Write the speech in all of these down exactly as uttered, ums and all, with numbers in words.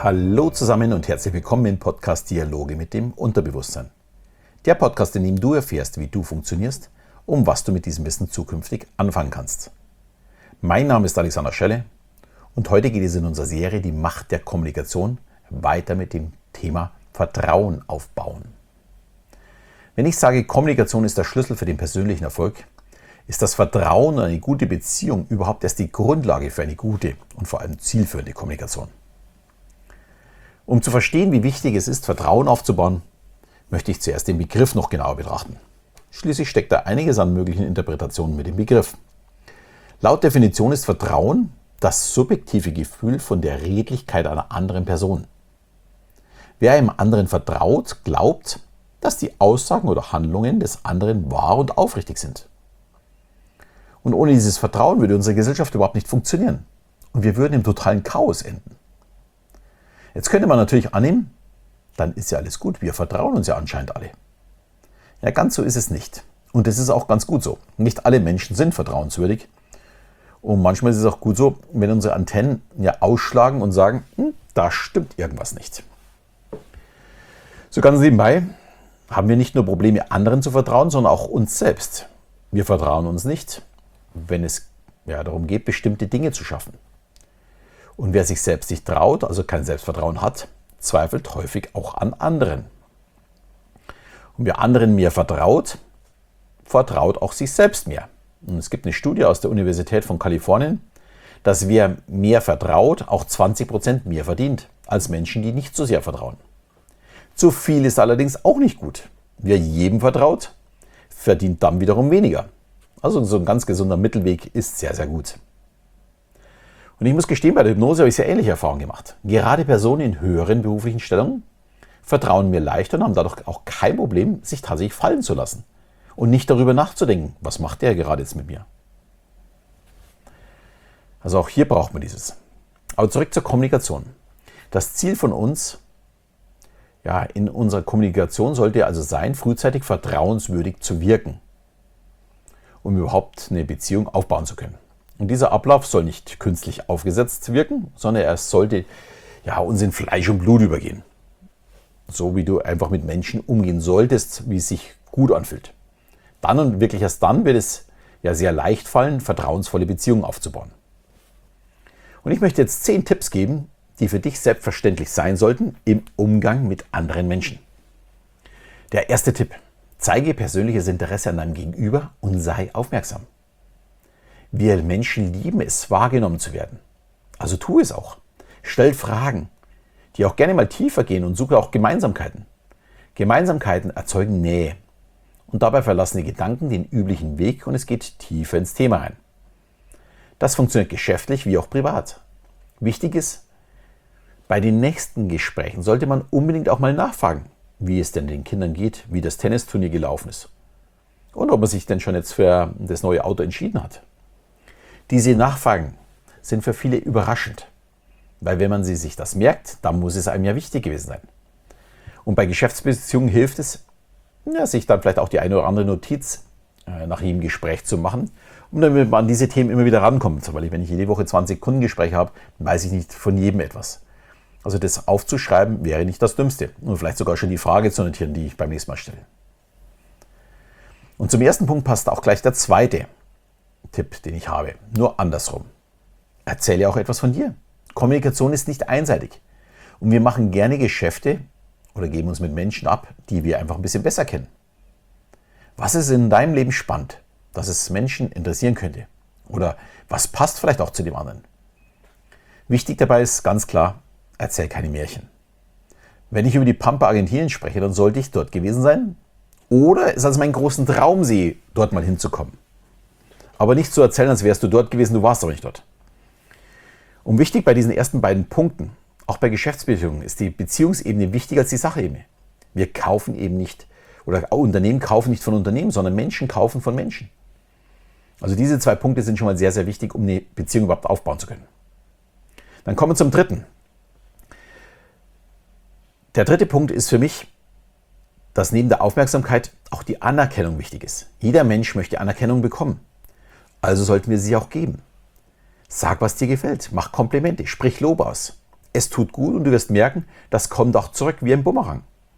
Hallo zusammen und herzlich willkommen im Podcast Dialoge mit dem Unterbewusstsein. Der Podcast, in dem du erfährst, wie du funktionierst und was du mit diesem Wissen zukünftig anfangen kannst. Mein Name ist Alexander Schelle und heute geht es in unserer Serie Die Macht der Kommunikation weiter mit dem Thema Vertrauen aufbauen. Wenn ich sage, Kommunikation ist der Schlüssel für den persönlichen Erfolg, ist das Vertrauen und eine gute Beziehung überhaupt erst die Grundlage für eine gute und vor allem zielführende Kommunikation. Um zu verstehen, wie wichtig es ist, Vertrauen aufzubauen, möchte ich zuerst den Begriff noch genauer betrachten. Schließlich steckt da einiges an möglichen Interpretationen mit dem Begriff. Laut Definition ist Vertrauen das subjektive Gefühl von der Redlichkeit einer anderen Person. Wer einem anderen vertraut, glaubt, dass die Aussagen oder Handlungen des anderen wahr und aufrichtig sind. Und ohne dieses Vertrauen würde unsere Gesellschaft überhaupt nicht funktionieren und wir würden im totalen Chaos enden. Jetzt könnte man natürlich annehmen, dann ist ja alles gut, wir vertrauen uns ja anscheinend alle. Ja, ganz so ist es nicht. Und das ist auch ganz gut so. Nicht alle Menschen sind vertrauenswürdig. Und manchmal ist es auch gut so, wenn unsere Antennen ja ausschlagen und sagen, hm, da stimmt irgendwas nicht. So ganz nebenbei haben wir nicht nur Probleme, anderen zu vertrauen, sondern auch uns selbst. Wir vertrauen uns nicht, wenn es ja, darum geht, bestimmte Dinge zu schaffen. Und wer sich selbst nicht traut, also kein Selbstvertrauen hat, zweifelt häufig auch an anderen. Und wer anderen mehr vertraut, vertraut auch sich selbst mehr. Und es gibt eine Studie aus der Universität von Kalifornien, dass wer mehr vertraut, auch zwanzig Prozent mehr verdient als Menschen, die nicht so sehr vertrauen. Zu viel ist allerdings auch nicht gut. Wer jedem vertraut, verdient dann wiederum weniger. Also so ein ganz gesunder Mittelweg ist sehr, sehr gut. Und ich muss gestehen, bei der Hypnose habe ich sehr ähnliche Erfahrungen gemacht. Gerade Personen in höheren beruflichen Stellungen vertrauen mir leichter und haben dadurch auch kein Problem, sich tatsächlich fallen zu lassen. Und nicht darüber nachzudenken, was macht der gerade jetzt mit mir. Also auch hier braucht man dieses. Aber zurück zur Kommunikation. Das Ziel von uns ja, in unserer Kommunikation sollte also sein, frühzeitig vertrauenswürdig zu wirken, um überhaupt eine Beziehung aufbauen zu können. Und dieser Ablauf soll nicht künstlich aufgesetzt wirken, sondern er sollte ja, uns in Fleisch und Blut übergehen. So wie du einfach mit Menschen umgehen solltest, wie es sich gut anfühlt. Dann und wirklich erst dann wird es ja sehr leicht fallen, vertrauensvolle Beziehungen aufzubauen. Und ich möchte jetzt zehn Tipps geben, die für dich selbstverständlich sein sollten im Umgang mit anderen Menschen. Der erste Tipp: Zeige persönliches Interesse an deinem Gegenüber und sei aufmerksam. Wir Menschen lieben es, wahrgenommen zu werden. Also tu es auch. Stell Fragen, die auch gerne mal tiefer gehen und suche auch Gemeinsamkeiten. Gemeinsamkeiten erzeugen Nähe. Und dabei verlassen die Gedanken den üblichen Weg und es geht tiefer ins Thema rein. Das funktioniert geschäftlich wie auch privat. Wichtig ist, bei den nächsten Gesprächen sollte man unbedingt auch mal nachfragen, wie es denn den Kindern geht, wie das Tennisturnier gelaufen ist und ob man sich denn schon jetzt für das neue Auto entschieden hat. Diese Nachfragen sind für viele überraschend, weil wenn man sie sich das merkt, dann muss es einem ja wichtig gewesen sein. Und bei Geschäftsbeziehungen hilft es, ja, sich dann vielleicht auch die eine oder andere Notiz äh, nach jedem Gespräch zu machen, um damit man an diese Themen immer wieder rankommt. Weil ich, wenn ich jede Woche zwanzig Kundengespräche habe, weiß ich nicht von jedem etwas. Also das aufzuschreiben wäre nicht das Dümmste. Und vielleicht sogar schon die Frage zu notieren, die ich beim nächsten Mal stelle. Und zum ersten Punkt passt auch gleich der zweite Tipp, den ich habe. Nur andersrum. Erzähle auch etwas von dir. Kommunikation ist nicht einseitig. Und wir machen gerne Geschäfte oder geben uns mit Menschen ab, die wir einfach ein bisschen besser kennen. Was ist in deinem Leben spannend, dass es Menschen interessieren könnte? Oder was passt vielleicht auch zu dem anderen? Wichtig dabei ist ganz klar, erzähl keine Märchen. Wenn ich über die Pampa Argentinien spreche, dann sollte ich dort gewesen sein. Oder es als meinen großen Traum sehe, dort mal hinzukommen. Aber nicht zu erzählen, als wärst du dort gewesen, du warst aber nicht dort. Und wichtig bei diesen ersten beiden Punkten, auch bei Geschäftsbeziehungen, ist die Beziehungsebene wichtiger als die Sachebene. Wir kaufen eben nicht, oder Unternehmen kaufen nicht von Unternehmen, sondern Menschen kaufen von Menschen. Also diese zwei Punkte sind schon mal sehr, sehr wichtig, um eine Beziehung überhaupt aufbauen zu können. Dann kommen wir zum dritten. Der dritte Punkt ist für mich, dass neben der Aufmerksamkeit auch die Anerkennung wichtig ist. Jeder Mensch möchte Anerkennung bekommen. Also sollten wir sie auch geben. Sag, was dir gefällt. Mach Komplimente. Sprich Lob aus. es tut gut und du wirst merken, das kommt auch zurück wie ein Bumerang.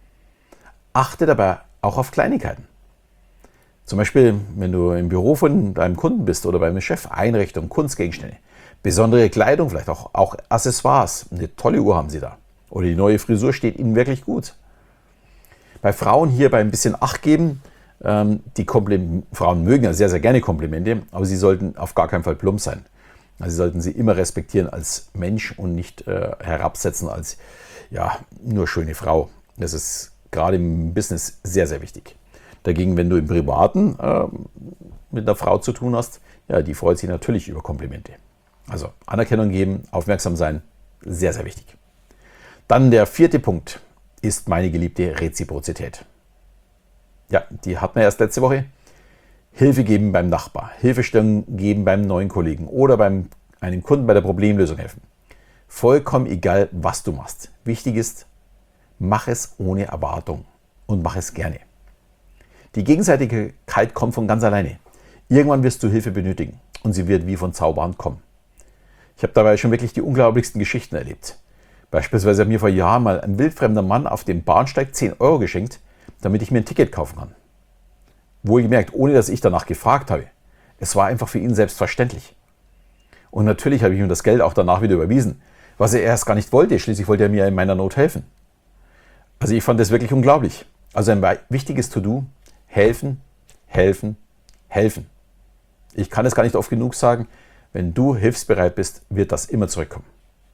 Achte dabei auch auf Kleinigkeiten. Zum Beispiel, wenn du im Büro von deinem Kunden bist oder beim Chef, Einrichtung, Kunstgegenstände, besondere Kleidung, vielleicht auch, auch Accessoires. Eine tolle Uhr haben sie da. Oder die neue Frisur steht ihnen wirklich gut. Bei Frauen hier bei ein bisschen Acht geben. Ähm, die Komplim- Frauen mögen ja sehr, sehr gerne Komplimente, aber sie sollten auf gar keinen Fall plump sein. Also sie sollten sie immer respektieren als Mensch und nicht äh, herabsetzen als ja, nur schöne Frau. Das ist gerade im Business sehr, sehr wichtig. Dagegen, wenn du im Privaten äh, mit einer Frau zu tun hast, ja, die freut sich natürlich über Komplimente. Also Anerkennung geben, aufmerksam sein, sehr, sehr wichtig. Dann der vierte Punkt ist meine geliebte Reziprozität. Ja, die hatten wir erst letzte Woche. Hilfe geben beim Nachbar, Hilfestellung geben beim neuen Kollegen oder beim einem Kunden bei der Problemlösung helfen. Vollkommen egal, was du machst. Wichtig ist, mach es ohne Erwartung und mach es gerne. Die Gegenseitigkeit kommt von ganz alleine. Irgendwann wirst du Hilfe benötigen und sie wird wie von Zauberhand kommen. Ich habe dabei schon wirklich die unglaublichsten Geschichten erlebt. Beispielsweise hat mir vor Jahren mal ein wildfremder Mann auf dem Bahnsteig zehn Euro geschenkt, damit ich mir ein Ticket kaufen kann. Wohlgemerkt, ohne dass ich danach gefragt habe. Es war einfach für ihn selbstverständlich. Und natürlich habe ich ihm das Geld auch danach wieder überwiesen, was er erst gar nicht wollte. Schließlich wollte er mir in meiner Not helfen. Also ich fand das wirklich unglaublich. Also ein wichtiges To-Do: helfen, helfen, helfen. Ich kann es gar nicht oft genug sagen, wenn du hilfsbereit bist, wird das immer zurückkommen.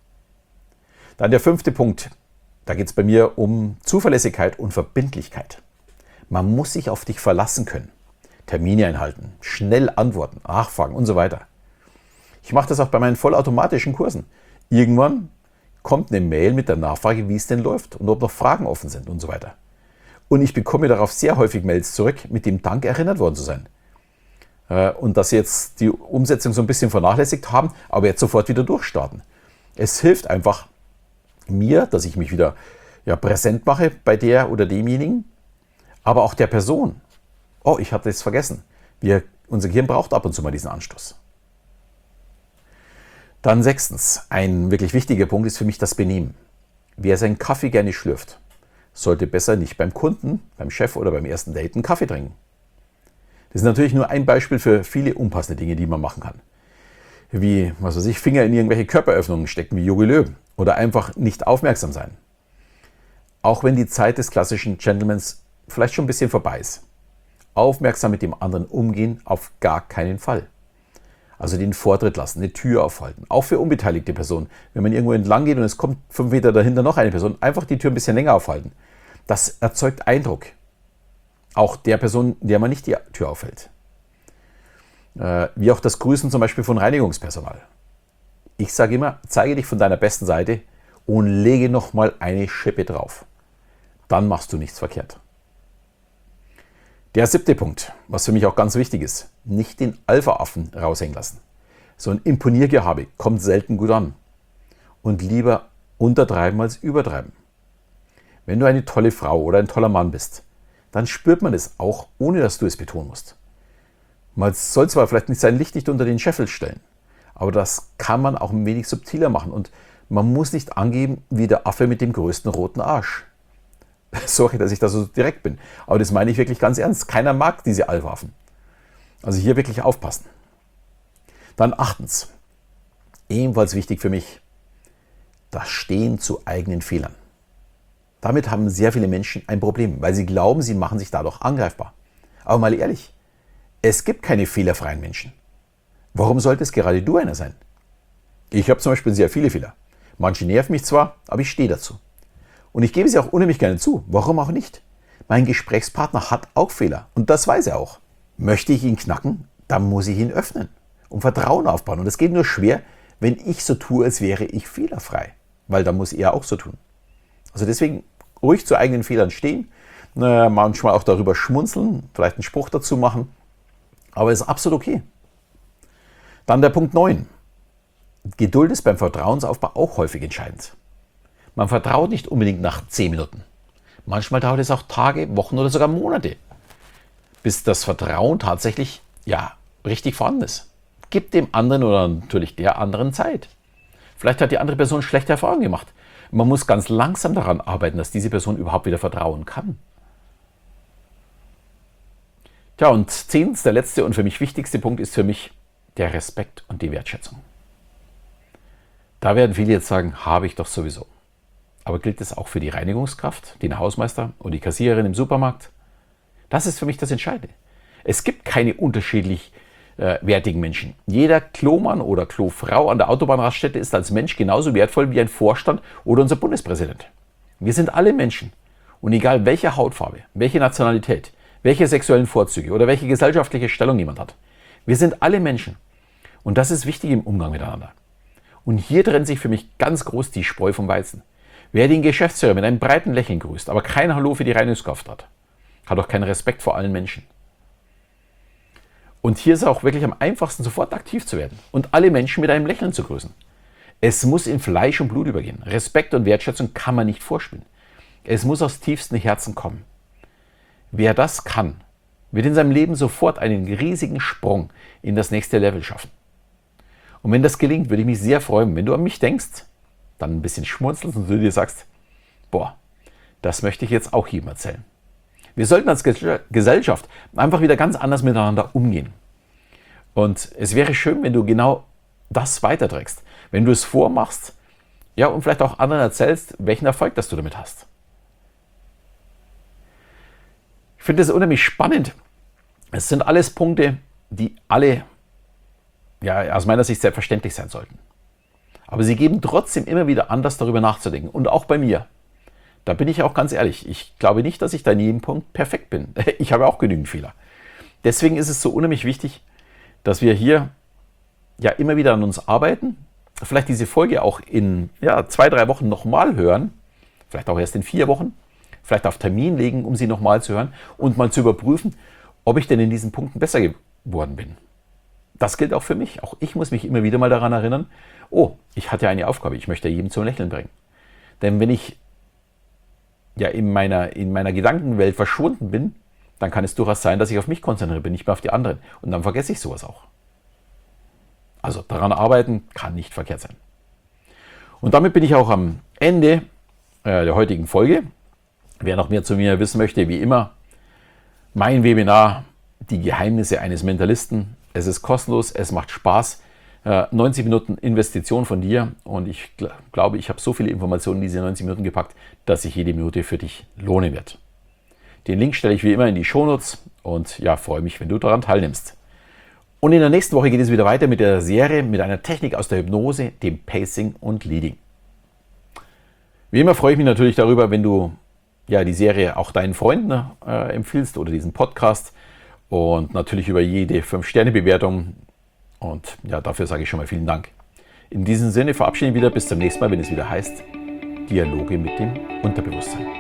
Dann der fünfte Punkt, da geht es bei mir um Zuverlässigkeit und Verbindlichkeit. Man muss sich auf dich verlassen können. Termine einhalten, schnell antworten, nachfragen und so weiter. Ich mache das auch bei meinen vollautomatischen Kursen. Irgendwann kommt eine Mail mit der Nachfrage, wie es denn läuft und ob noch Fragen offen sind und so weiter. Und ich bekomme darauf sehr häufig Mails zurück, mit dem Dank erinnert worden zu sein. Und dass sie jetzt die Umsetzung so ein bisschen vernachlässigt haben, aber jetzt sofort wieder durchstarten. Es hilft einfach mir, dass ich mich wieder ja, präsent mache bei der oder demjenigen, aber auch der Person. Oh, ich hatte es vergessen. Wir, unser Gehirn braucht ab und zu mal diesen Anstoß. Dann sechstens, ein wirklich wichtiger Punkt ist für mich das Benehmen. Wer seinen Kaffee gerne schlürft, sollte besser nicht beim Kunden, beim Chef oder beim ersten Date einen Kaffee trinken. Das ist natürlich nur ein Beispiel für viele unpassende Dinge, die man machen kann. Wie, was weiß ich, Finger in irgendwelche Körperöffnungen stecken, wie Jogi Löw. Oder einfach nicht aufmerksam sein. Auch wenn die Zeit des klassischen Gentlemans vielleicht schon ein bisschen vorbei ist. Aufmerksam mit dem anderen umgehen, auf gar keinen Fall. Also den Vortritt lassen, eine Tür aufhalten. Auch für unbeteiligte Personen. Wenn man irgendwo entlang geht und es kommt fünf Meter dahinter noch eine Person, einfach die Tür ein bisschen länger aufhalten. Das erzeugt Eindruck. Auch der Person, der man nicht die Tür aufhält. Äh, wie auch das Grüßen zum Beispiel von Reinigungspersonal. Ich sage immer, zeige dich von deiner besten Seite und lege nochmal eine Schippe drauf. Dann machst du nichts verkehrt. Der siebte Punkt, was für mich auch ganz wichtig ist, nicht den Alpha-Affen raushängen lassen. So ein Imponiergehabe kommt selten gut an. Und lieber untertreiben als übertreiben. Wenn du eine tolle Frau oder ein toller Mann bist, dann spürt man es auch, ohne dass du es betonen musst. Man soll zwar vielleicht nicht sein Licht unter den Scheffel stellen, aber das kann man auch ein wenig subtiler machen und man muss nicht angeben wie der Affe mit dem größten roten Arsch. Sorry, dass ich da so direkt bin, aber das meine ich wirklich ganz ernst. Keiner mag diese Alpha-Affen. Also hier wirklich aufpassen. Dann achtens, ebenfalls wichtig für mich, das Stehen zu eigenen Fehlern. Damit haben sehr viele Menschen ein Problem, weil sie glauben, sie machen sich dadurch angreifbar. Aber mal ehrlich, es gibt keine fehlerfreien Menschen. Warum sollte es gerade du einer sein? Ich habe zum Beispiel sehr viele Fehler. Manche nerven mich zwar, aber ich stehe dazu. Und ich gebe sie auch unheimlich gerne zu. Warum auch nicht? Mein Gesprächspartner hat auch Fehler und das weiß er auch. Möchte ich ihn knacken, dann muss ich ihn öffnen und Vertrauen aufbauen. Und das geht nur schwer, wenn ich so tue, als wäre ich fehlerfrei. Weil dann muss er auch so tun. Also deswegen ruhig zu eigenen Fehlern stehen, manchmal auch darüber schmunzeln, vielleicht einen Spruch dazu machen. Aber ist absolut okay. Dann der Punkt neun. Geduld ist beim Vertrauensaufbau auch häufig entscheidend. Man vertraut nicht unbedingt nach zehn Minuten. Manchmal dauert es auch Tage, Wochen oder sogar Monate, bis das Vertrauen tatsächlich ja, richtig vorhanden ist. Gib dem anderen oder natürlich der anderen Zeit. Vielleicht hat die andere Person schlechte Erfahrungen gemacht. Man muss ganz langsam daran arbeiten, dass diese Person überhaupt wieder vertrauen kann. Tja, und zehntens, der letzte und für mich wichtigste Punkt ist für mich der Respekt und die Wertschätzung. Da werden viele jetzt sagen, habe ich doch sowieso. Aber gilt es auch für die Reinigungskraft, den Hausmeister und die Kassiererin im Supermarkt? Das ist für mich das Entscheidende. Es gibt keine unterschiedlich äh, wertigen Menschen. Jeder Klomann oder Klofrau an der Autobahnraststätte ist als Mensch genauso wertvoll wie ein Vorstand oder unser Bundespräsident. Wir sind alle Menschen. Und egal welche Hautfarbe, welche Nationalität, welche sexuellen Vorzüge oder welche gesellschaftliche Stellung jemand hat, wir sind alle Menschen. Und das ist wichtig im Umgang miteinander. Und hier trennt sich für mich ganz groß die Spreu vom Weizen. Wer den Geschäftsführer mit einem breiten Lächeln grüßt, aber kein Hallo für die Reinigungskraft hat, hat auch keinen Respekt vor allen Menschen. Und hier ist es auch wirklich am einfachsten, sofort aktiv zu werden und alle Menschen mit einem Lächeln zu grüßen. Es muss in Fleisch und Blut übergehen. Respekt und Wertschätzung kann man nicht vorspielen. Es muss aus tiefstem Herzen kommen. Wer das kann, wird in seinem Leben sofort einen riesigen Sprung in das nächste Level schaffen. Und wenn das gelingt, würde ich mich sehr freuen, wenn du an mich denkst, dann ein bisschen schmunzelst und du dir sagst, boah, das möchte ich jetzt auch jedem erzählen. Wir sollten als Gesellschaft einfach wieder ganz anders miteinander umgehen. Und es wäre schön, wenn du genau das weiterträgst. Wenn du es vormachst, ja, und vielleicht auch anderen erzählst, welchen Erfolg das du damit hast. Ich finde es unheimlich spannend. Es sind alles Punkte, die alle, ja, aus meiner Sicht selbstverständlich sein sollten. Aber sie geben trotzdem immer wieder Anlass, darüber nachzudenken. Und auch bei mir. Da bin ich auch ganz ehrlich. Ich glaube nicht, dass ich da in jedem Punkt perfekt bin. Ich habe auch genügend Fehler. Deswegen ist es so unheimlich wichtig, dass wir hier ja immer wieder an uns arbeiten. Vielleicht diese Folge auch in ja, zwei, drei Wochen nochmal hören. Vielleicht auch erst in vier Wochen. Vielleicht auf Termin legen, um sie nochmal zu hören. Und mal zu überprüfen, ob ich denn in diesen Punkten besser geworden bin. Das gilt auch für mich. Auch ich muss mich immer wieder mal daran erinnern, oh, ich hatte eine Aufgabe, ich möchte jedem zum Lächeln bringen. Denn wenn ich ja in meiner, in meiner Gedankenwelt verschwunden bin, dann kann es durchaus sein, dass ich auf mich konzentriere bin, nicht mehr auf die anderen. Und dann vergesse ich sowas auch. Also daran arbeiten kann nicht verkehrt sein. Und damit bin ich auch am Ende äh, der heutigen Folge. Wer noch mehr zu mir wissen möchte, wie immer, mein Webinar, die Geheimnisse eines Mentalisten. Es ist kostenlos, es macht Spaß. neunzig Minuten Investition von dir und ich gl- glaube, ich habe so viele Informationen in diese neunzig Minuten gepackt, dass sich jede Minute für dich lohnen wird. Den Link stelle ich wie immer in die Shownotes und ja, freue mich, wenn du daran teilnimmst. Und in der nächsten Woche geht es wieder weiter mit der Serie, mit einer Technik aus der Hypnose, dem Pacing und Leading. Wie immer freue ich mich natürlich darüber, wenn du ja, die Serie auch deinen Freunden äh, empfiehlst oder diesen Podcast und natürlich über jede fünf Sterne Bewertung. Und ja, dafür sage ich schon mal vielen Dank. In diesem Sinne verabschiede ich mich wieder bis zum nächsten Mal, wenn es wieder heißt Dialoge mit dem Unterbewusstsein.